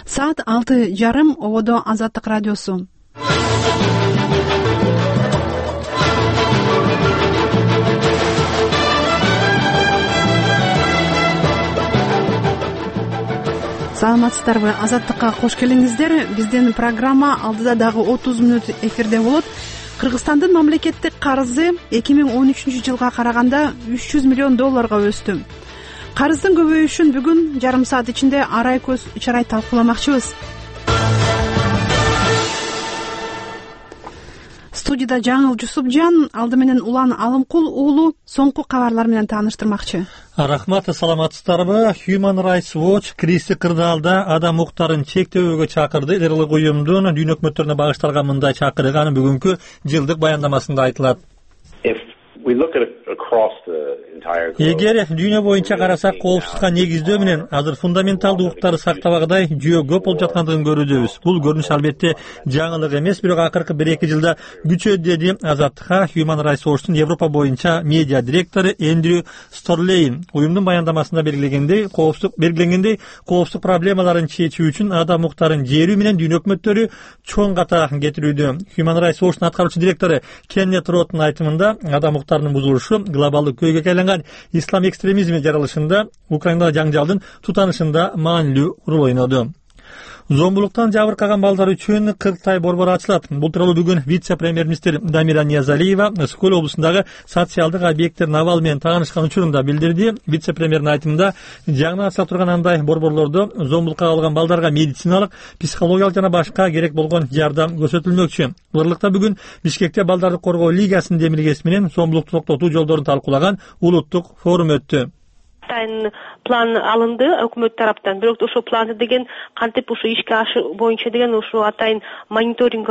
Saat 6:30 ободо Азаттык радиосу. Саламатсыздарбы? Азаттыкка кош келиңиздер. Биздин программа алдыда дагы 30 мүнөт эфирде болот. Кыргызстандын мамлекеттик карызы 2013-жылга караганда $300 миллион өстү. Карыздын көбөйүшүн бүгүн жарым саат ичинде арай көз чарай талкууламакчыбыз. Студияда Жаңыл Жусупжан, алды менен Улан Алымкул уулу соңку кабарлар менен тааныштырмакчы. Рахмат, саламатсыздарбы? Human Rights Watch криси кырдаалда адам укуктарын чектөөгө чакырды. Ырлык уюмдун дүйнө өкмөттөрүнө багышталган мындай чакырыгы бүгүнкү жылдык баяндамасында айтылат. Эгер дүйнө боюнча карасак, коопсуздукка негиздөө менен азыр фундаменталдуу укуктарды сактабагыдай жүйө көп болуп жаткандыгын көрүүбүз. Бул көрүнүш албетте жаңылык эмес, бирок акыркы 1-2 жылда күчөдү, деди Азаттыкка Human Rights Watch'тун Европа боюнча медиа директору Эндрю Сторлейн. Уюмдун баяндамасында белгиленгендей, коопсуздук проблемаларын чечүү үчүн адам укуктарын жерүү менен дүйнө өкмөттөрү чоң ката кетирүүдө. Human Rights Watch'тун аткаруучу директору Кеннет Роттун айтымында, адам укуктарынын бузулушу глобалдык көйгөйгө айланган ислам экстремизми жаралышында, Украинада жаңжалдын тутанышында маанилүү роль ойноду. Зомбулуктан жабыркаган балдар үчүн 40 ай борбор ачылат. Бул тууралуу бүгүн вице-премьер-министр Дамира Ниязалиева Скөл облусундагы социалдык объекттер абалы менен таанышкан учурунда билдирди. Вице-премьердин айтымында, жаңы ачыла турган андай борборлордо зомбулукка кабылган балдарга медициналык, психологиялык жана башка керек болгон жардам көрсөтүлмөкчү. Бурлукта бүгүн Бишкекте балдарды коргоо лигасынын демилгеси менен зомбулукту токтотуу жолдорун талкуулаган улуттук форум өттү. План алынды өкмөт тараптан. Бирок ошол планды деген кантип ушу ишке ашуу боюнча деген ушу атайын мониторинг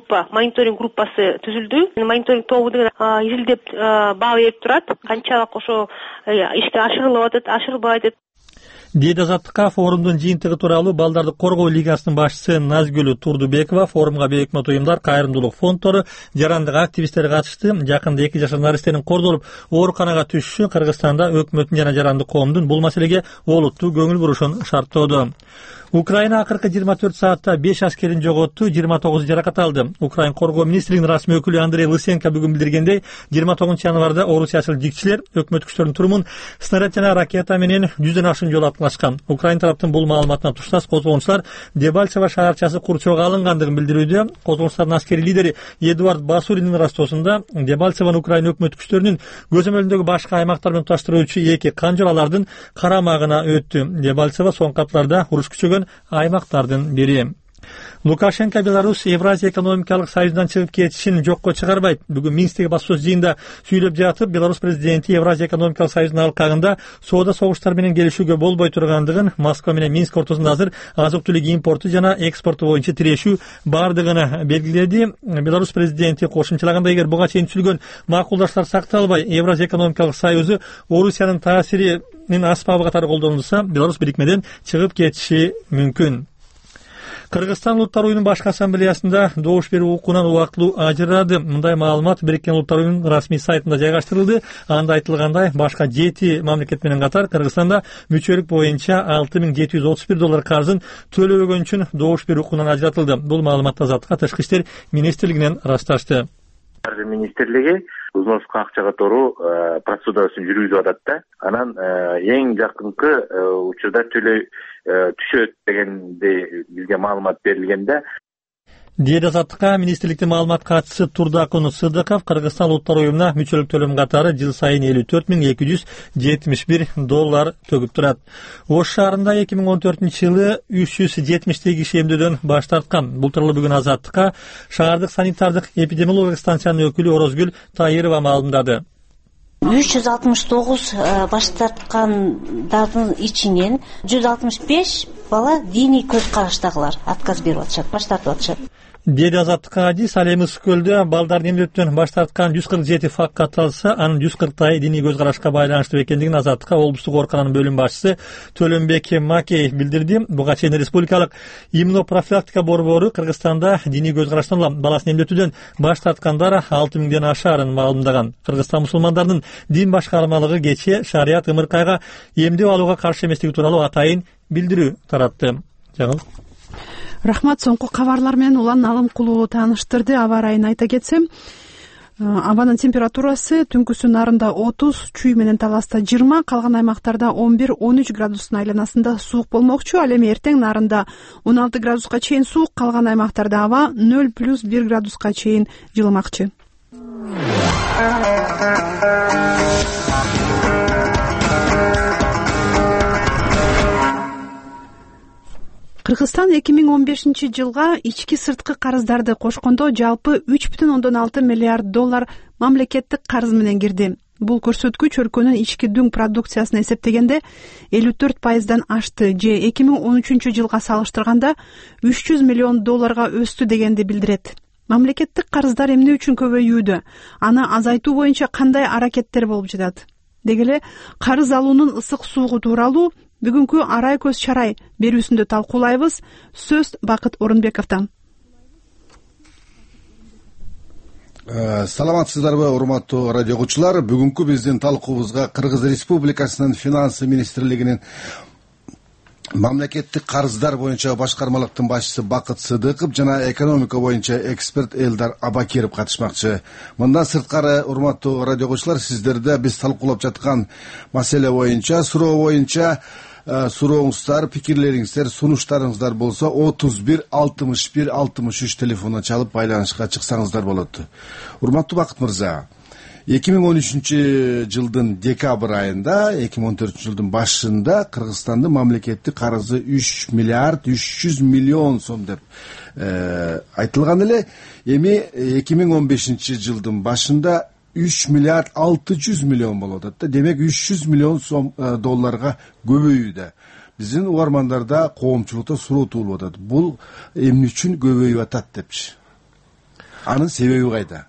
группасы түзүлдү. Мониторинг тобу деген изилдеп баа берип турат. Канчалык ошо ишке ашырылып атат, ашырбайт. Деди Азаттыкка форумдун жыйынтыгы тууралуу балдарды коргоо лигасынын башчысы Назгүл Турдубекова. Форумга бейөкмөт уюмдар, кайрымдуулук фонддору, жарандык активисттер катышты. Жакында 2 жашар наристенин кордолуп ооруканага түшүшү Кыргызстанда өкмөттүн жана жарандык коомдун бул маселеге олуттуу көңүл бурушун шарттоодо. Украина акыркы 24 саатта 5 аскерин жоготту, 29 жаракат алды. Украин коргоо министрлигинин расмий өкүлү Андрей Лысенко бүгүн билдиргендей, 29 январда орусиячыл жигчилер өкмөт күчтөрүнүн турумун снаряд жана ракета менен 100дөн ашуун жолу аткылашкан. Украин тараптын бул маалыматына туштас козголгучулар Дебальцево шаарчасы курчоого алынгандыгын билдирүүдө. Козголгучулардын аскери лидери Эдуард Басуринин растоосунда Дебальцевону Украин өкмөт күчтөрүнүн көзөмөлүндөгү башка аймактар менен тушташтыруучу 2 канжол алардын карамагына өттү. Дебальцево соңку апталарда уруш күчөгөн аймактардын бири. Лукашенко Беларусь Евразия экономикалык союзунан чыгып кетишин жокко чыгарбайт. Бүгүн Минсктеги баспасөз жыйынында сүйлөп жатып, Беларусь президенти Евразия экономикалык союзунун алкагында соода согуштар менен келишүүгө болбой тургандыгын, Москва менен Минск ортосунда азыр азык-түлүк импорту жана экспорту боюнча тирешүү бардыгын белгиледи. Беларусь президенти кошумчалагандай, эгер буга чейин түзүлгөн макулдаштар сакталбай, Евразия экономикалык союзу Орусиянын таасиринин аспабы катары колдонулса, Беларусь бирикмеден чыгып кетиши мүмкүн. Кыргызстан Улуттар уюмунун башкы ассамблеясында добуш берүү укугунан убактылуу ажырады. Мындай маалымат Бириккен Улуттар уюмунун расмий сайтында жайгаштырылды. Анда айтылгандай, башка 7 мамлекет менен катар Кыргызстанда мүчөлүк боюнча $6,731 карзын төлөбөгөн үчүн добуш берүү укугунан ажыратылды. Бул маалыматты Азаттыкка Тышкы иштер министрлигинен ырасташты. Каржы министрлиги узноско акча которуу процедурасын жүргүзүп атат да. Анан эң жакынкы учурда түшөт дегенде бизге маалымат берилгенде. Деди Азаттыкка министрликтин маалымат катчысы Турдакун Сыдыков Кыргызстан Улуттар уюмуна мүчөлүк төлөм катары жыл сайын $54,271 төгүп турат. Ош шаарында 2014-жылы 370 киши эмдөөдөн баш тарткан. Бул тууралуу бүгүн Азаттыкка шаардык санитардык эпидемиологиялык станциянын өкүлү Орозгүл Таирова маалымдады. 369 баш тарткандардын ичинен 165 бала диний көз караштагылар отказ берип атышат, баш тартып атышат. Деди Азаттыкка Адис ал эми Скөлдө балдардын эмдөөдөн баш тарткан 147 факт катталса, анын 140 диний көз карашка байланыштуу экендигин Азаттыкка облустук оорукананын бөлүм башчысы Төлөнбек Макей билдирди. Буга чейин республикалык иммунопрофилактика борбору Кыргызстанда диний көз караштан баласын эмдетүүдөн баш тарткандар 6,000ден ашаарын маалымдаган. Кыргызстан мусулмандарынын дин башкармалыгы кечээ шарият ымыркайга эмдөө алууга каршы эместиги тууралуу атайын билдирүү таратты. Жаңыл. Рахмат. Соңку кабарлар менен Улан Алымкулуу тааныштырды. Аба ырайын айта кетсем, абанын температурасы түнкүсү нарында 30, чүй менен Таласта 20, калган аймактарда 11-13 градустун айланасында суук болмокчу. Ал эми эртең нарында 16 градуска чейин суук, калган аймактарда аба 0+1 градуска чейин жылымакчы. Кыргызстан 2015-жылга ички сырткы карыздарды кошкондо жалпы 3,6 миллиард доллар мамлекеттик карыз менен кирди. Бул көрсөткүч өлкөнүн ички дүң продукциясын эсептегенде 54%дан ашты же 2013-жылга салыштырганда 300 миллион долларга өстү дегенди билдирет. Мамлекеттик карыздар эмне үчүн көбөйүүдө? Аны азайтуу боюнча кандай аракеттер болуп жатат? Деги эле карыз алуунун ысык суугу тууралуу бүгүнкү арай көз чарай берүүсүндө талкуулайбыз. Сөз Бакыт Орунбековдон. Саламатсыздарбы, урматтуу радио угуучулар. Бүгүнкү биздин талкуубузга Кыргыз Республикасынын финансы министрлигинин мамлекеттик карыздар боюнча башкармалыктын башчысы Бакыт Сыдыков жана экономика боюнча эксперт Элдар Абакиров катышмакчы. Мындан сырткары, урматтуу радио угуучулар, сиздерде биз талкуулап жаткан маселе боюнча, суроо боюнча сурооңуздар, пикирлериңиздер, сунуштарыңыздар болсо 31 61 63 телефонуна чалып байланышка чыксаңыздар болот. Урматтуу Бакыт мырза, 2013-жылдын декабрь айында, 2014-жылдын башында Кыргызстандын мамлекеттик карызы 3 миллиард 300 миллион сом деп айтылган эле. Эми 2015-жылдын башында 3 миллиард 600 миллион болот атты. Демек 300 миллион сом долларга көбөйүүдө. Биздин угармандарда, коомчулукта суроо туулуп атат. Бул эмне үчүн көбөйүп атат депчи? Анын себеби кайда?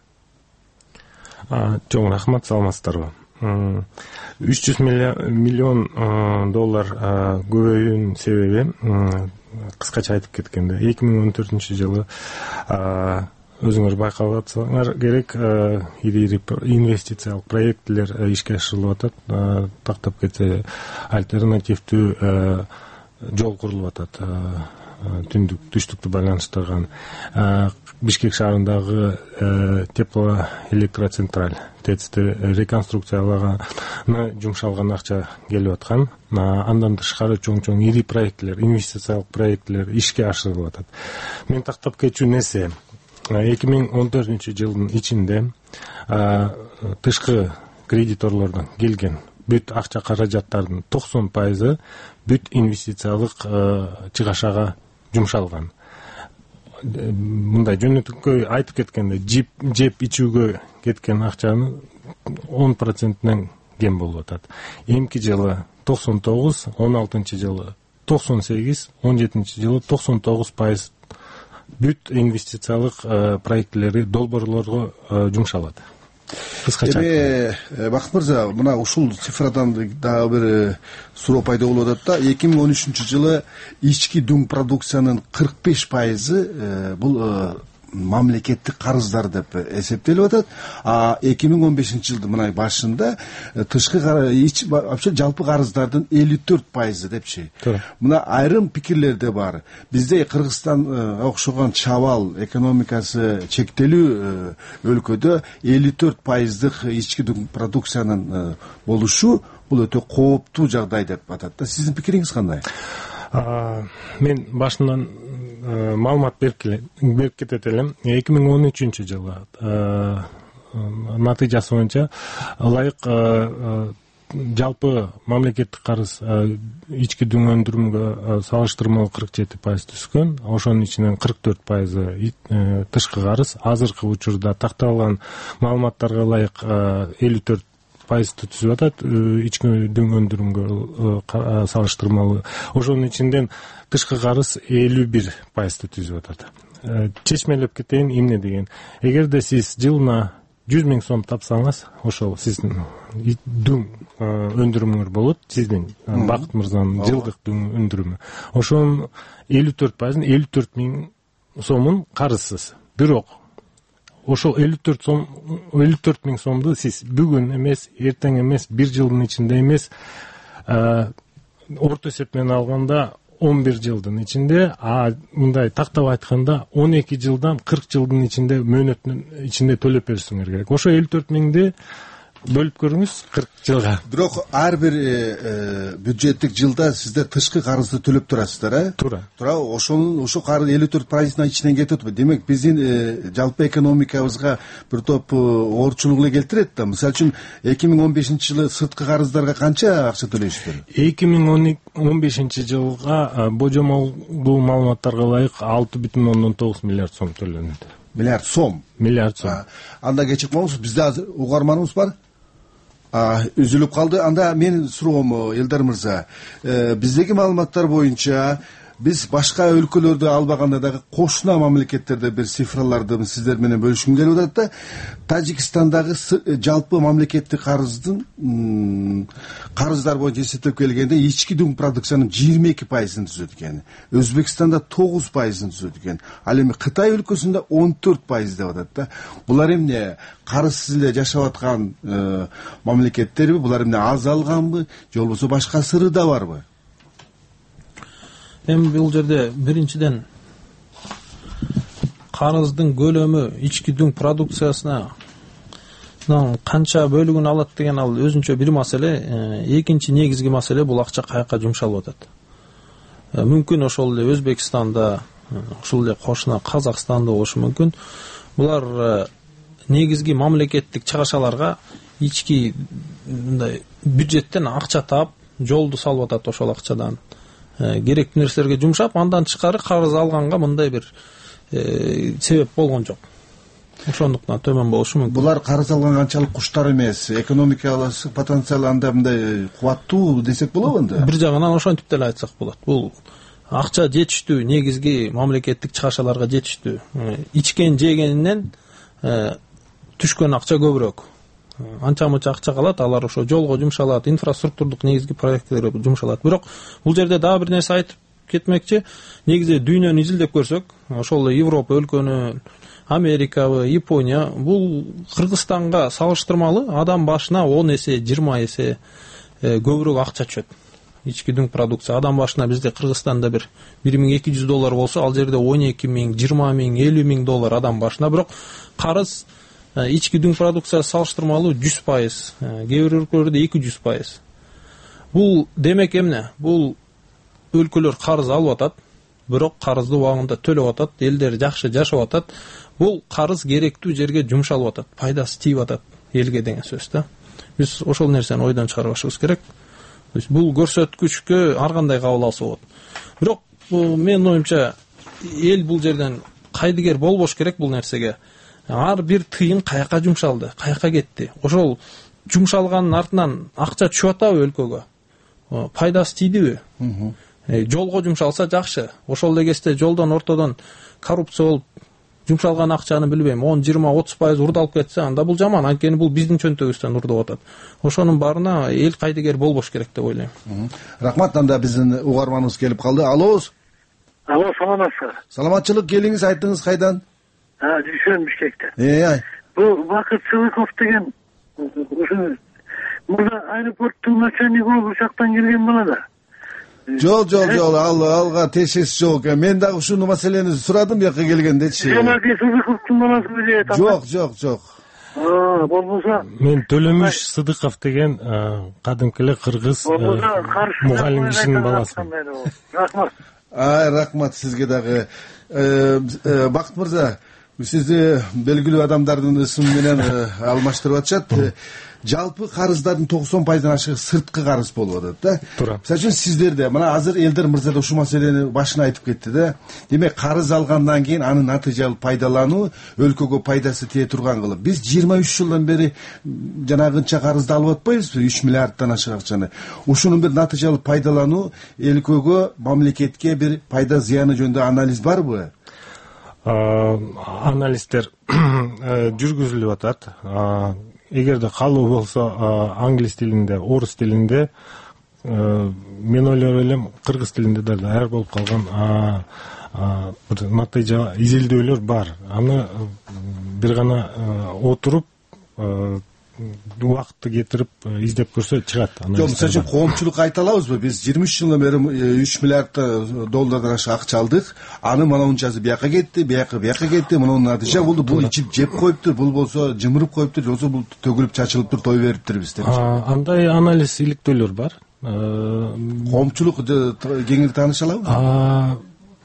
Чоң рахмат, саламатсыздарбы. 300 миллион доллар көбөйүүнүн себеби кыскача айтып кеткенде 2014-жылы өзүңөр байкап атсаңар керек, ири инвестициялык проекттер ишке ашырылып атат. Тактап кетсе альтернативдүү жол курулуп атат. Түндүк түштүктү байланыштырган Бишкек шаарындагы теплоэлектроцентраль ТЭЦти реконструкциялаганы жумшалган акча келип аткан. Андан тышкары чоң ири проекттер, инвестициялык проекттер ишке ашырылып атат. Мен тактап кетчү нерсе 2014-жылдын ичинде тышкы кредиторлордон келген бүт акча каражаттардын 90% бүт инвестициялык чыгашага жумшалган. Мындай жөнөтүккө айтып кеткенде жеп ичүүгө кеткен акчанын 10%нен кем болуп атат. Эмки жылы 99, 16-жылы 98, 17-жылы 99% бүт инвестициялык проекттери долбоорлорго жумшалат. Бакыт мырза, мына ушул цифрадан дагы бир суроо пайда болуп атат да. 2013-жылы ички дүң продукциянын 45% бул мамлекеттик карыздар деп эсептелип атат. 2015-жылдын мына башында тышкы вообще жалпы карыздардын 54% депчи. Мына айрым пикирлерде бар. Бизде Кыргызстан окшогон чабал, экономикасы чектелүү өлкөдө 54%дык ички дүң продукциянын болушу бул өтө кооптуу жагдай деп атат да. Сиздин пикириңиз кандай? Мен башынан маалымат берип кетет элем. 2013-жылы натыйжасы боюнча ылайык жалпы мамлекеттик карыз ички дүң өндүрүмгө салыштырмалуу 47% түшкөн. Ошонун ичинен 44% тышкы карыз. Азыркы учурда такталган маалыматтарга ылайык 54% түзүп атат ички дүң өндүрүмгө салыштырмалуу. Ошонун ичинен тышкы карыз 51% түзүп атат. Чечмелеп кетейин, эмне деген. Эгерде сиз жылына 100 000 сом тапсаңыз, ошол сиздин дүң өндүрүмүңөр болот. Сиздин Бакыт мырзанын жылдык дүң өндүрүмү. Ошонун 54%, 54 000 сомун карызсыз. Бирок ошол 54 000 сомду сиз бүгүн эмес, эртең эмес, бир жылдын ичинде эмес, орто эсеп менен алганда 11 жылдын ичинде, мындай тактап айтканда 12 жылдан 40 жылдын ичинде мөөнөттүн ичинде төлөп беришиңер керек. Ошо 54 миңди бөлүп көрүңүз 40 жылга. Бирок ар бир бюджеттик жылда сиздер тышкы карызды төлөп турасыздар, Туура. Ошо карыз 54%-ын ичинен кетип атпайбы? Демек биздин жалпы экономикабызга бир топ оорчулук эле келтирет да. Мисалы үчүн 2015-жылы сырткы карыздарга канча акча төлөйсүздөр? 2015 жылга божомолдуу маалыматтарга ылайык 6,9 миллиард сом төлөндү. Миллиард сом. Анда кечирип коңуз, бизде азыр угарманыбыз бар. Үзүлүп калды. Анда менин суроом, Элдар мырза, биздеги маалыматтар боюнча биз башка өлкөлөрдү албаганда дагы кошуна мамлекеттерде бир цифраларды сиздер менен бөлүшкүм келип атат да. Тажикстандагы жалпы мамлекеттик карыздар боюнча эсептеп келгенде ички дүң продукциянын 22%-ын түзөт экен. Өзбекстанда 9%-ын түзөт экен. Ал эми Кытай өлкөсүндө 14% деп атат да. Булар эмне карызсыз эле жашап аткан мамлекеттерби? Булар эмне аз алганбы? Же болбосо башка сыры да барбы? Эми бул жерде биринчиден карыздын көлөмү ички дүң продукциясына канча бөлүгүн алат деген ал өзүнчө бир маселе. Экинчи негизги маселе бул акча каяка жумшалып атат. Мүмкүн ошол эле Өзбекстанда, ошол эле кошуна Казакстанда болушу мүмкүн. Булар негизги мамлекеттик чыгашаларга ички мындай бюджеттен акча таап, жолду салып атат ошол акчадан. Керектүү нерселерге жумшап, андан тышкары карыз алганга мындай бир себеп болгон жок. Ошондуктан төмөн болушу мүмкүн. Булар карыз алган канчалык куштар эмес, экономикалык потенциалы анда мындай кубаттуу десек болобу анда? Бир жагынан ошентип деле айтсак болот. Бул акча жетиштүү, негизги мамлекеттик чыгашаларга жетиштүү. Ичкен жегенинен түшкөн акча көбүрөөк. Анча-мынча акча калат, алар ошо жолго жумшалат, инфраструктурдук негизги проекттерге жумшалат. Бирок бул жерде дагы бир нерсе айтып кетмекчи. Негизи дүйнөнү изилдеп көрсөк, ошол Европа өлкөнү, Америкабы, Япония, бул Кыргызстанга салыштырмалуу адам башына 10 эсе, 20 эсе көбүрөөк акча түшөт. Ички дүң продукция адам башына бизде Кыргызстанда бир $1200 болсо, ал жерде 12 миң, 20 миң, 50 миң доллар адам башына. Бирок карыз ички дүң продукциясы салыштырмалуу 100%, кээ бир өлкөлөрдө 200%. Бул демек эмне? Бул өлкөлөр карыз алып атат, бирок карызды убагында төлөп атат, элдер жакшы жашап атат. Бул карыз керектүү жерге жумшалып атат, пайдасы тийип атат элге деген сөз да. Биз ошол нерсени ойдон чыгарбашыбыз керек. Бул көрсөткүчкө ар кандай кабыл алса болот. Бирок менин оюмча эл бул жерден кайдыгер болбош керек бул нерсеге. Ар бир тыйын каяка жумшалды, каяка кетти. Ошол жумшалганын артынан акча түшүп атабы өлкөгө? Пайдасы тийдиби? Жолго жумшалса жакшы. Ошол эле кезде жолдон ортодон коррупция болуп жумшалган акчаны билбейм 10, 20, 30% урдалып кетсе, анда бул жаман. Анткени бул биздин чөнтөгүбүздөн урдап атат. Ошонун баарына эл кайдыгер болбош керек деп ойлойм. Рахмат. Анда биздин угарманыбыз келип калды. Алло, саламатсызбы? Саламатчылык, келиңиз, айтыңыз кайдан? Жүршөн Бишкектен. Бул Бакыт Сыдыков деген ушу мурда аэропорттун начальниги болуп учактан келген бала да. Жол, алга тешес жок. Мен дагы ушуну маселени сурадым жака келгендечи. Жанагы Сыдыковдун баласыбы же? Жок. Болбосо мен Төлөмүш Сыдыков деген кадимки эле кыргыз мугалим кишинин баласымын. Рахмат. Рахмат сизге дагы. Бакыт мырза, сизди белгилүү адамдардын ысымы менен алмаштырып атышат. Жалпы карыздардын 90%-дан ашыгы сырткы карыз болуп атат да. Туура. Мисалы үчүн сиздерде мына азыр Элдар мырза да ушул маселени башына айтып кетти да. Демек карыз алгандан кийин аны натыйжалуу пайдалануу өлкөгө пайдасы тие турган кылып. Биз 23 жылдан бери жанагынча карызды алып атпайбызбы? 3 миллиарддан ашык акчаны. Ушунун бир натыйжалуу пайдалануу өлкөгө, мамлекетке бир пайда зыяны жөнүндө анализ барбы? Анализдер жүргүзүлүп атат. Эгерде калуу болсо англис тилинде, орус тилинде, мен ойлоп элем кыргыз тилинде да даяр болуп калган бир натыйжа изилдөөлөр бар. Аны бир гана отуруп убакытты кетирип издеп көрсө чыгат. Жок, мисалы үчүн коомчулукка айта алабызбы? Биз 23 жылдан бери 3 миллиард доллардан ашык акча алдык. Аны мына унчасы бияка кетти, бияка кетти. Мунун натыйжа болду. Бул ичип жеп коюптур, бул болсо жымырып коюптур, болсо бул төгүлүп чачылыптыр, той бериптирбиз деп. Андай анализ иликтөөлөр бар. Коомчулук кеңири тааныша алабы?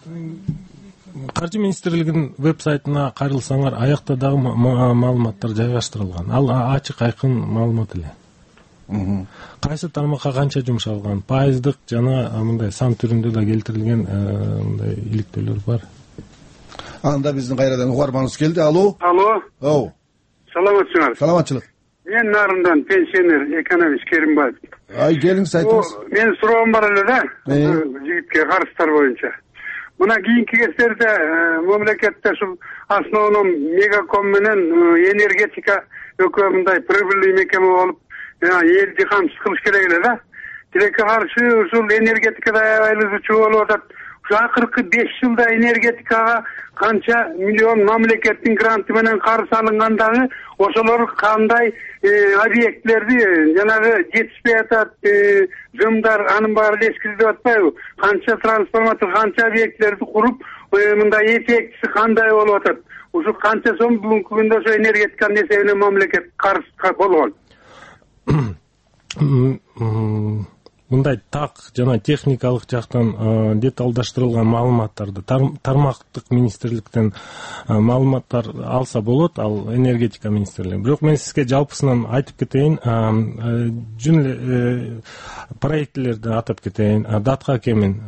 Каржы министрлигинин веб-сайтына кайрылсаңар, аякта дагы маалыматтар жайгаштырылган. Ал ачык айкын маалымат эле. Кайсы тармакка канча жумшалган, пайыздык жана мындай сан түрүндө да келтирилген мындай иликтөөлөр бар. Анда биздин кайрадан угарманыбыз келди. Алло. Алло. Саламатсыңар? Саламатчылык. Мен Нарындан пенсионер экономист Керимбаев. Келиңиз айтыңыз. Мен суроом бар эле да. Жигитке карыздар боюнча. Мына кийинки кездерде мамлекетте ушул основном Мегаком менен энергетика экөө мындай прибыльный мекеме болуп, элди камсыз кылыш керек эле да. Тилекке каршы ушул энергетикада айлыгычуу болуп атат. Ушу акыркы 5 жылда энергетикага канча миллион мамлекеттин гранты менен карыз алынган дагы ошолор кандай объектлерди жанагы жетишпей атат, жымдар анын баары эскирилип атпайбы? Канча трансформатор, канча объектлерди куруп, мындай эффектиси кандай болуп атат? Ушу канча сом бүгүнкү күндө ошо энергетиканын эсебинен мамлекет карыз болгон? Мындай так жана техникалык жактан деталдаштырылган маалыматтарды тармактык министрликтен маалыматтар алса болот, ал энергетика министрлиги. Бирок мен сизге жалпысынан айтып кетейин, жүн эле проектлерди атап кетейин. Датка кемин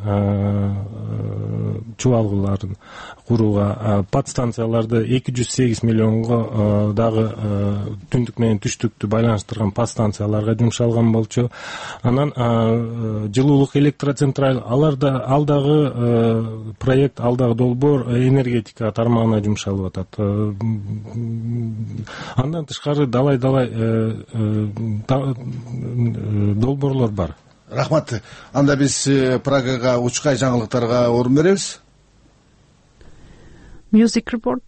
чубалгыларын курууга, подстанцияларды 208 миллионго дагы түндүк менен түштүктү байланыштырган подстанцияларга жумшалган болчу. Анан жылуулук электроцентраль, ал дагы проект, ал дагы долбоор энергетика тармагына жумшалып атат. Андан тышкары далай долбоорлор бар. Рахмат. Анда биз Прагага учкай жаңылыктарга орун беребиз. Music Report.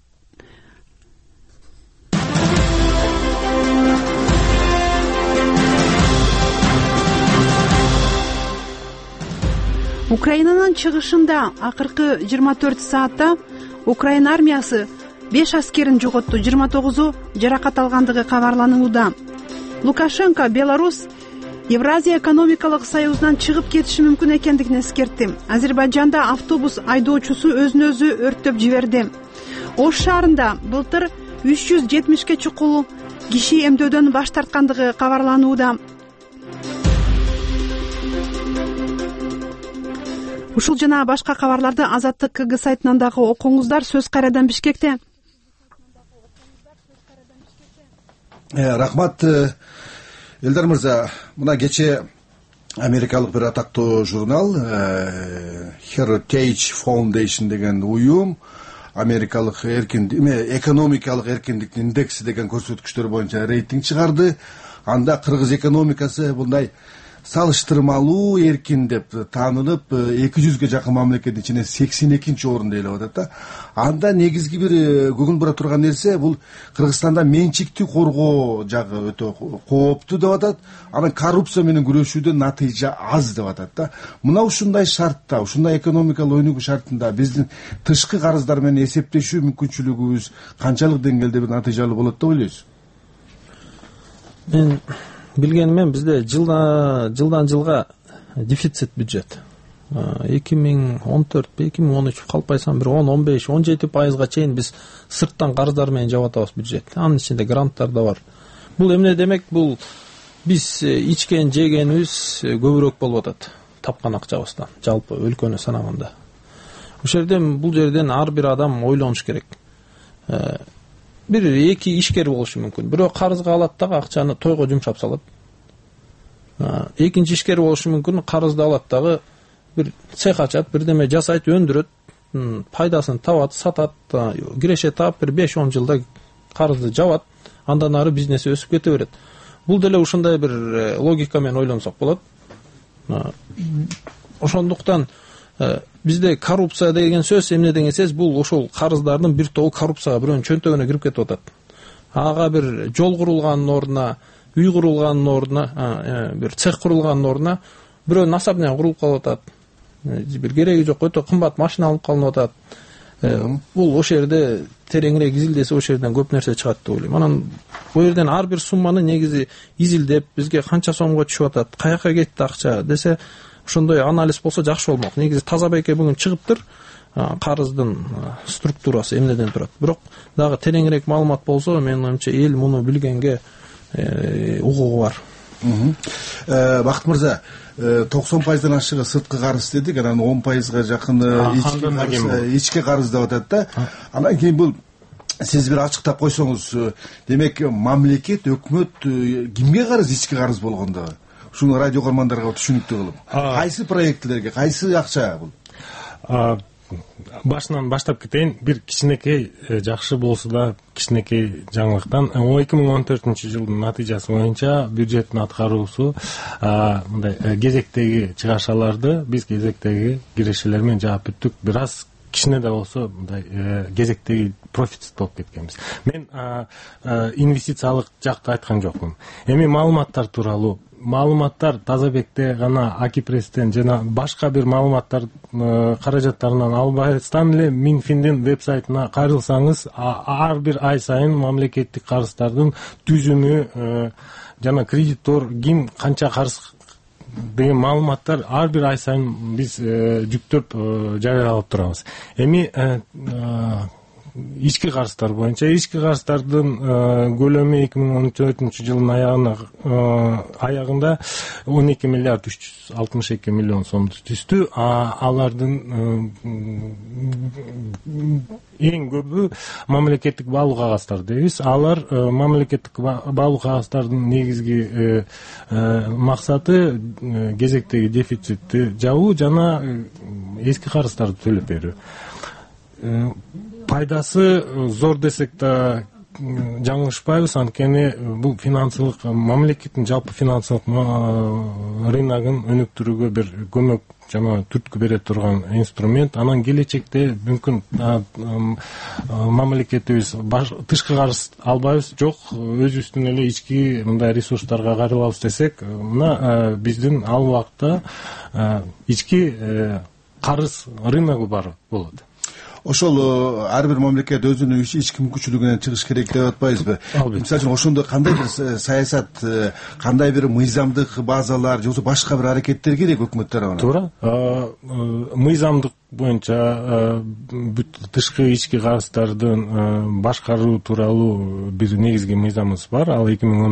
Украинанын чыгышында акыркы 24 саатта Украина армиясы 5 аскерин жоготту, 29-у жаракат алгандыгы кабарланууда. Лукашенко Беларусь Евразия экономикалык союзунан чыгып кетиши мүмкүн экендигин эскертти. Азербайжанда автобус айдоочусу өзүн өзү өрттөп жиберди. Ош шаарында былтыр 370ке чукул киши эмдөөдөн баш тарткандыгы кабарланууда. Ушул жана башка кабарларды Азаттык КГ сайтынан дагы окуңуздар. Сөз кайрадан Бишкекте. Рахмат, Элдар мырза. Мына кече америкалык бир атактуу журнал Heritage Foundation деген уюм америкалык экономикалык эркиндиктин индекси деген көрсөткүчтөр боюнча рейтинг чыгарды. Анда кыргыз экономикасы мындай салыштырмалуу эркин деп таанылып 200ге жакын мамлекеттин ичинен 82-нчи орунда ээлеп атат да. Анда негизги бир көгүн бура турган нерсе бул Кыргызстанда менчикти коргоо жагы өтө кооптуу деп атат. Анан коррупция менен күрөшүүдө натыйжа аз деп атат да. Мына ушундай шартта, ушундай экономикалык өнүгүү шартында биздин тышкы карыздар менен эсептешүү мүмкүнчүлүгүбүз канчалык деңгээлде бир натыйжалуу болот деп ойлойсуз? Мен билгенимен бизде жылдан жылга дефицит бюджет. 2014-2013 калпайсам бир 10-15-17% чейин биз сырттан карыздар менен жаап атабыз бюджет. Анын ичинде гранттар да бар. Бул эмне демек? Бул биз ичкен жегенибиз көбүрөөк болуп атат тапкан акчабыздан, жалпы өлкөнү санаганда. Бул жерден ар бир адам ойлонуш керек. Бир эки ишкер болушу мүмкүн. Бирөө карызга алат дагы акчаны тойго жумшап салат. Экинчи ишкер болушу мүмкүн, карызды алат дагы бир цех ачат, бирдеме жасайт, өндүрөт, пайдасын табат, сатат, киреше таап бир 5-10 жылда карызды жабат, андан ары бизнеси өсүп кете берет. Бул деле ушундай бир логика менен ойлонсок болот. Ошондуктан бизде коррупция деген сөз эмне деген сөз? Бул ошол карыздардын бир тобу коррупцияга бирөөнүн чөнтөгүнө кирип кетип атат. ага бир жол курулганын ордуна, үй курулганын ордуна, бир цех курулганын ордуна бирөөнүн особнягы курулуп калып атат. Бир кереги жок, өтө кымбат машина алып калынып атат. Бул ошол жерде тереңирээк изилдесе ошол жерден көп нерсе чыгат деп ойлойм. Анан бул жерден ар бир сумманы негизи изилдеп, бизге канча сомго түшүп атат, каяка кетти акча десе, ошондой анализ болсо жакшы болмок. Негизи таза байке бүгүн чыгыптыр, карыздын структурасы эмнеден турат. Бирок дагы тереңирээк маалымат болсо, менин оюмча эл муну билгенге укугу бар. Бакыт мырза, 90%дан ашыгы сырткы карыз дедик, анан 10%га жакын ички карыз деп атат да. Анан кийин бул сиз бир ачыктап койсоңуз, демек мамлекет, өкмөт кимге карыз, ички карыз болгондо? Ушуну радио көрөрмандарга түшүнүктүү кылып. Кайсы проектлерге, кайсы акча бул? Башынан баштап кетейин. Бир кичинекей жакшы болсо да кичинекей жаңылыктан 2014-жылдын натыйжасы боюнча бюджеттин аткаруусу мындай кезектеги чыгашаларды биз кезектеги кирешелер менен жаап бүттүк. Бир аз кичине да болсо мындай кезектеги профицит болуп кеткенбиз. Мен инвестициялык жакты айткан жокмун. Эми маалыматтар тууралуу маалыматтар Тазабекте гана Акипресстен жана башка бир маалыматтар каражаттарынан албастан эле Минфиндин вебсайтына кайрылсаңыз, ар бир ай сайын мамлекеттик карыздардын түзүмү жана кредитор ким канча карыз деген маалыматтар ар бир ай сайын биз жүктөп жарыялап турабыз. Эми ички карыздар боюнча ички карыздардын көлөмү 2014-жылдын аягында 12 миллиард 362 миллион сомду түздү. Алардын эң көбү мамлекеттик баалуу кагаздар дейбиз. Алар мамлекеттик баалуу кагаздардын негизги максаты кезектеги дефицитти жабуу жана эски карыздарды төлөп берүү. Пайдасы зор десек да жаңылышпайбыз, анткени бул финансылык мамлекеттин жалпы финансылык рыногун өнүктүрүүгө бир көмөк жана түрткү бере турган инструмент. Анан келечекте мүмкүн мамлекетибиз тышкы карыз албайбыз, жок өзүбүздүн эле ички мындай ресурстарга кайрылабыз десек, мына биздин ал убакта ички карыз рыногу бар болот. Ошол ар бир мамлекет өзүнүн ички мүмкүнчүлүгүнөн чыгыш керек деп атпайбызбы? Мисалы үчүн ошондо кандай бир саясат, кандай бир мыйзамдык базалар же башка бир аракеттер керек өкмөт тарабынан? Туура. Мыйзамдык боюнча тышкы ички карыздардын башкаруу тууралуу бир негизги мыйзамыбыз бар. Ал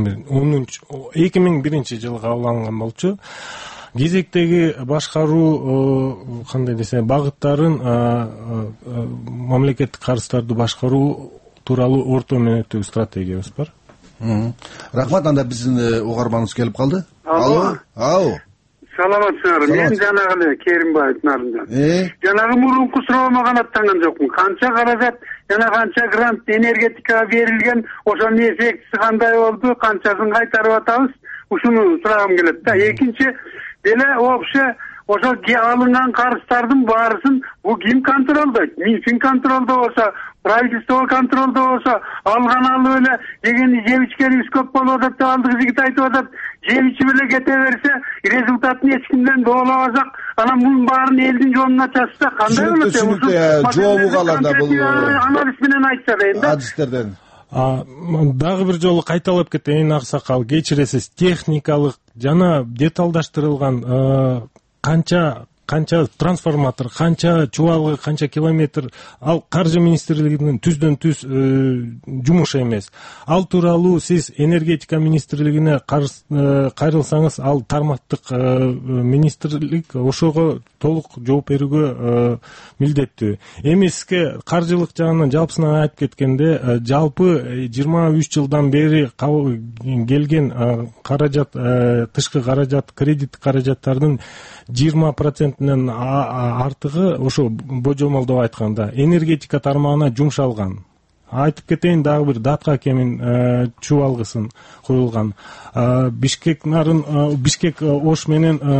2001 жылы кабылданган болчу. Кезектеги башкаруу кандай десе багыттарын мамлекеттик карыздарды башкаруу тууралуу орто мөөнөттөгү стратегиябыз бар. Рахмат, анда биздин угарманыбыз келип калды. Алло. Саламатсыздар. Мен жанагы эле Керимбаев Нарындан. Жанагы мурунку суроомо канаттанган жокмун. Канча каражат жана канча грант энергетикага берилген, ошонун эффектиси кандай болду, канчасын кайтарып атабыз? Ушуну сурагым келет да. Экинчи деле вообще ошо алынган карыздардын баарысын бул ким контролдойт? Минфин контролдобосо, правительство контролдобосо, алган алып эле жеп ичкенибиз көп болуп атат деп алдыгы жигит айтып атат. Жеп ичип эле кете берсе, результатын эч кимден доолабасак, анан мунун баарын элдин жоонуна чачса кандай болот? Жообу калганда бул анализ менен айтса дейм да. Адистерден. Дагы бир жолу кайталап кетейин, Аксакал, кечиресиз. Техникалык жана деталдаштырылган канча трансформатор, канча чубалгы, канча километр, ал каржы министрлигинин түздөн түз жумушу эмес. Ал тууралуу сиз энергетика министрлигине кайрылсаңыз, ал тармактык министрлик ошого толук жооп берүүгө милдеттүү. Эми сизге каржылык жагынан жалпысынан айтып кеткенде, жалпы 23 жылдан бери келген каражат, тышкы каражат, кредит каражаттардын 20%-нен артыгы ошо божомолдоп айтканда энергетика тармагына жумшалган. Айтып кетейин, дагы бир датка кемин чубалгысын коюлган. Бишкек Ош менен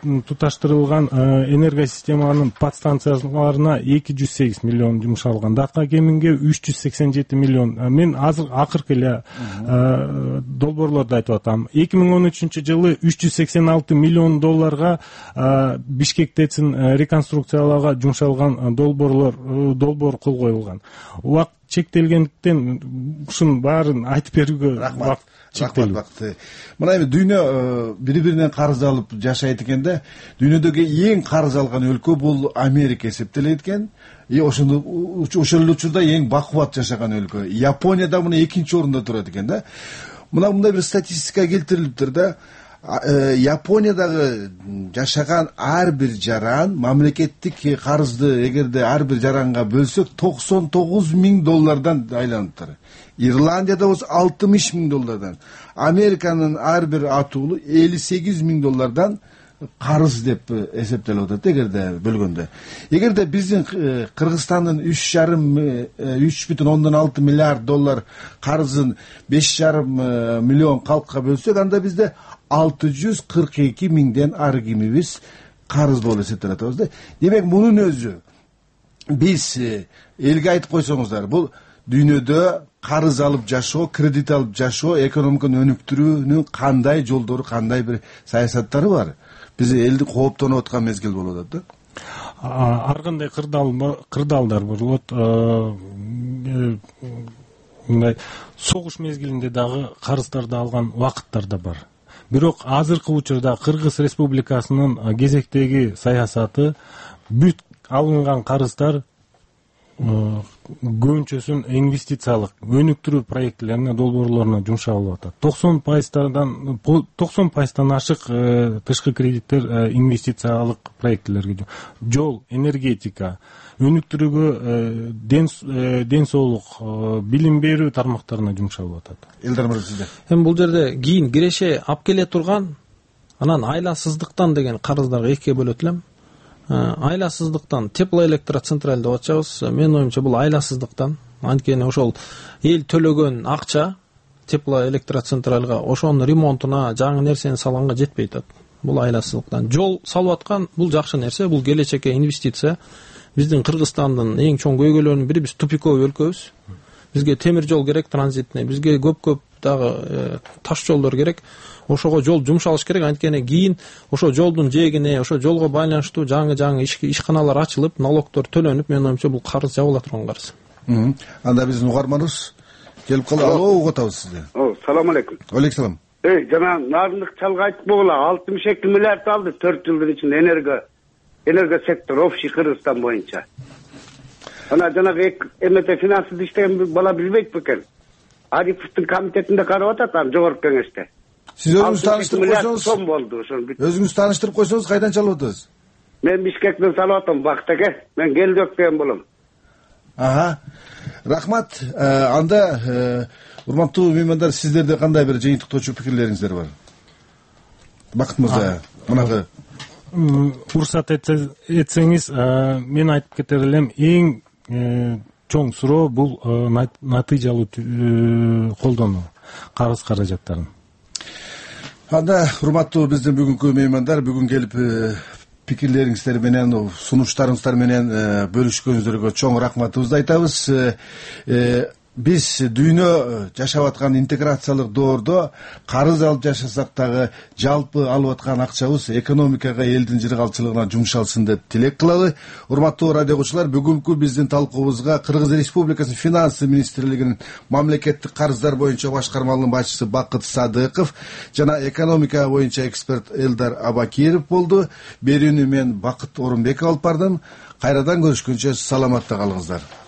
туташтырылган энергосистеманын подстанцияларына 208 миллион жумшалган. Дакка кеминге 387 миллион. Мен азыр акыркы эле долбоорлорду айтып атам. 2013-жылы 386 миллион долларга Бишкек ТЭЦин реконструкциялауга жумшалган долбоор кол коюлган. Убакыт чектелгендиктен ушунун баарын айтып берүүгө рахмат. Мына эми дүйнө бири-биринен карыз алып жашайт экен да. Дүйнөдөгү эң карыз алган өлкө бул Америка эсептелет экен. Ошол учурда эң бакубат жашаган өлкө. Япония да мына экинчи орунда турат экен да. Мына мындай бир статистика келтирилиптир да. Япониядагы жашаган ар бир жаран мамлекеттик карызды эгерде ар бир жаранга бөлсөк 99 миң доллардан айланыптыр. Ирландияда болсо 60 миң доллардан. Американын ар бир атуулу 58 миң доллардан карыз деп эсептелип атат эгерде бөлгөндө. Эгерде биздин Кыргызстандын 3,6 миллиард доллар карызын 5,5 миллион калкка бөлсөк, анда бизде 642 миңден ары кимибиз карыз болуп эсептелип атабыз да. Демек мунун өзү биз элге айтып койсоңуздар, бул дүйнөдө карыз алып жашоо, кредит алып жашоо, экономиканы өнүктүрүүнүн кандай жолдору, кандай бир саясаттары бар? Биз элди кооптонуп аткан мезгил болуп атат да. Ар кандай кырдаалдар болот. Мындай согуш мезгилинде дагы карыздарды алган убакыттар да бар. Бирок азыркы учурда Кыргыз Республикасынын кезектеги саясаты бүт алынган карыздар көбүнчөсүн инвестициялык өнүктүрүү проектлерине, долбоорлоруна жумшалып атат. 90% ашык тышкы кредиттер инвестициялык проектлерге, жол, энергетика, өнүктүрүүгө, ден соолук, билим берүү тармактарына жумшалып атат. Элдар мырза, сизде. Эми бул жерде кийин киреше алып келе турган, анан айласыздыктан деген карыздарга экиге бөлөт элем. Айласыздыктан теплоэлектроцентраль деп атчабыз. Менин оюмча бул айласыздыктан. Анткени ошол эл төлөгөн акча теплоэлектроцентралга ошонун ремонтуна, жаңы нерсени салганга жетпей атат. Бул айласыздыктан. Жол салып аткан бул жакшы нерсе, бул келечекке инвестиция. Биздин Кыргызстандын эң чоң көйгөйлөрүнүн бири, биз тупиковый өлкөбүз. Бизге темир жол керек, транзитный. Бизге көп дагы таш жолдор керек. Ошого жол жумшалыш керек. Анткени кийин ошо жолдун жээгине, ошо жолго байланыштуу жаңы ишканалар ачылып, налогдор төлөнүп, менин оюмча бул карыз жабыла турган карыз. Анда биздин угарманыбыз келип калды. Алло, угатабыз сизди. Салам алейкум. Алейкум салам. Жана Нарындык чалга айтып болгула 62 миллиард алды 4 жылдын ичинде энерго сектор общий Кыргызстан боюнча. Ана жанагы МТ финансты иштеген бала билбейт бекен. Ариповдун комитетинде карап атат, аны жогорку кеңеште. Сиз өзүңүз тааныштырып койсоңуз, сом болду ошол. Өзүңүз тааныштырып койсоңуз, кайдан чалып атасыз? Мен Бишкектен салып атам, Бактеке. Мен Келдөк деген болом. Рахмат. Анда урматтуу меймандар, сиздерде кандай бир жыйынтыктоочу пикирлериңиздер бар? Бакыт мырза, мынагы уруксат этсеңиз, мен айтып кетер элем, эң чоң суроо бул натыйжалуу колдонуу карыз каражаттарын. Анда урматтуу биздин бүгүнкү меймандар, бүгүн келип пикирлериңиздер менен, сунуштарыңыздар менен бөлүшкөнүңүздөргө чоң рахматыбызды айтабыз. Биз дүйнө жашап аткан интеграциялык доордо карыз алып жашасак дагы жалпы алып аткан акчабыз экономикага, элдин жыргалчылыгына жумшалсын деп тилек кылалы. Урматтуу радио угуучулар, бүгүнкү биздин талкуубузга Кыргыз Республикасынын финансы министрлигинин мамлекеттик карыздар боюнча башкармалыгынын башчысы Бакыт Садыков жана экономика боюнча эксперт Элдар Абакиров болду. Берүүнү мен Бакыт Орунбеков алып бардым. Кайрадан көрүшкөнчө саламатта калыңыздар.